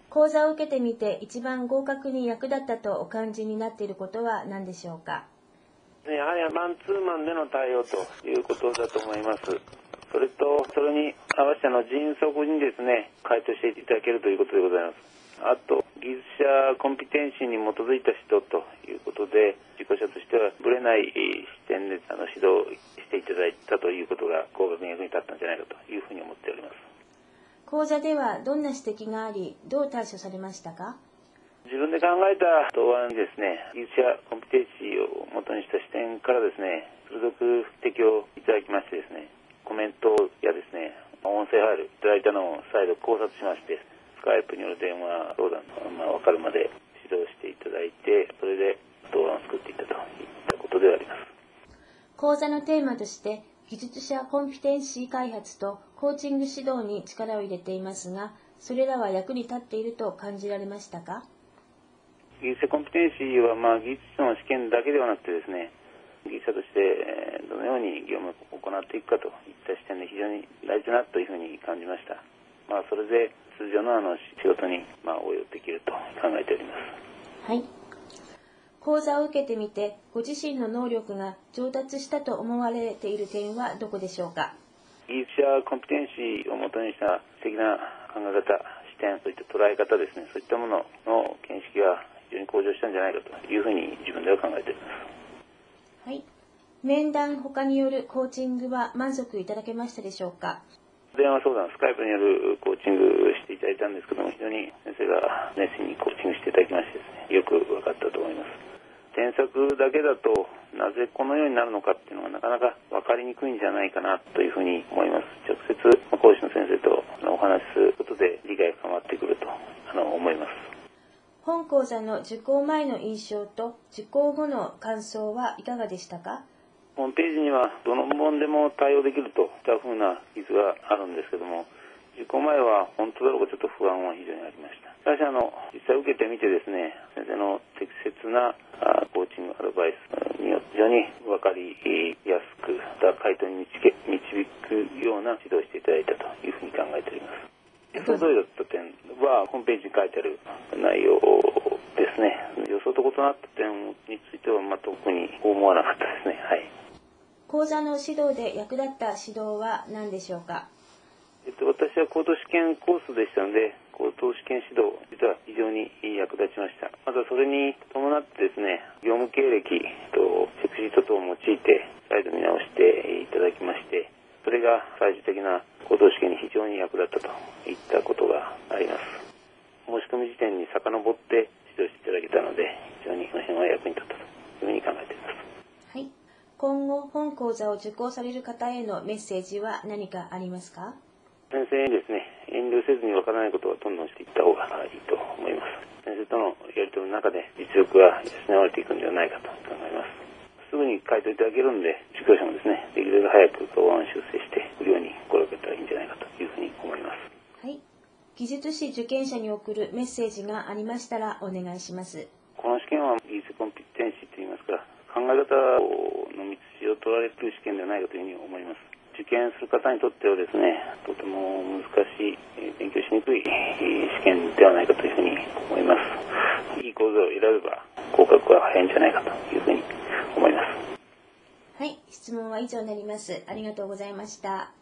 講座を受けてみて一番合格に役立ったとお感じになっていることは何でしょうか？ やはりマンツーマンでの対応ということだと思います。それと、それに合わせて迅速にですね、回答していただけるということでございます。あと、技術者コンピテンシーに基づいた指導ということで、受講者としてはぶれない視点で指導していただいたということが合格に役に立ったんじゃないかというふうに思っております。 講座ではどんな指摘があり、どう対処されましたか？ 自分で考えた答案にですね、技術者コンピテンシーを元にした視点からですね、鋭く指摘をいただきましてですね、コメントやですね、音声ファイルいただいたのを再度考察しまして、スカイプによる電話相談の分かるまで指導していただいて、それで答案を作っていったといったことであります。 講座のテーマとして技術者コンピテンシー開発とコーチング指導に力を入れていますが、それらは役に立っていると感じられましたか？ 技術者コンピテンシーは技術者の試験だけではなくてですね、技術者としてどのように業務を行っていくかといった視点で非常に大事だなというふうに感じました。それで通常の仕事に応用できると考えております。 はい。講座を受けてみて、ご自身の能力が上達したと思われている点はどこでしょうか？ 技術者コンピテンシーをもとにした素敵な考え方、視点、そういった捉え方ですね、そういったものの見識が非常に向上したんじゃないかというふうに自分では考えております。 はい。面談他によるコーチングは満足いただけましたでしょうか？ 電話相談、スカイプによるコーチングしていただいたんですけども、非常に先生が熱心にコーチングしていただきましてですね、よく分かったと思います。添削だけだとなぜこのようになるのかっていうのがなかなか分かりにくいんじゃないかなというふうに思います。直接講師の先生とお話しすることで理解が深まってくると思います。 本講座の受講前の印象と受講後の感想はいかがでしたか？ ホームページにはどの部門でも対応できるといったふうな記述があるんですけども、受講前は本当だろうかちょっと不安は非常にありました。しかし実際受けてみてですね、先生の適切なコーチングアドバイスによって非常に分かりやすく回答に導くような指導をしていただいたというふうに考えております。予想通りだった点はホームページに書いてある内容ですね。予想と異なった点については特に思わなかったですね。はい。 講座の指導で役立った指導は何でしょうか？ 私は高等試験コースでしたので、高等試験指導実は非常に役立ちました。またそれに伴ってですね、業務経歴とチェックシート等を用いて再度見直していただきまして、それが最終的な高等試験に非常に役立ったといったことがあります。申し込み時点に遡って指導していただけたので、非常にこの辺は役に立ったというふうに考えています。 はい。今後本講座を受講される方へのメッセージは何かありますか？ 先生にですね、遠慮せずにわからないことはどんどんしていった方がいいと思います。先生とのやり取りの中で実力が養われていくんではないかと考えます。すぐに回答いただけるんで、受講者もですね、できるだけ早く答案修正してくるように心がけたらいいんじゃないかというふうに思います。 はい。技術士受験者に送るメッセージがありましたらお願いします。 この試験は技術コンピテンシーといいますか、考え方の道筋を取られる試験ではないかというふうに思います。受験する方にとってはですね、とても難しい、勉強しにくい試験ではないかというふうに思います。いい講座を選べば合格は早いんじゃないかというふうに思います。 はい、質問は以上になります。ありがとうございました。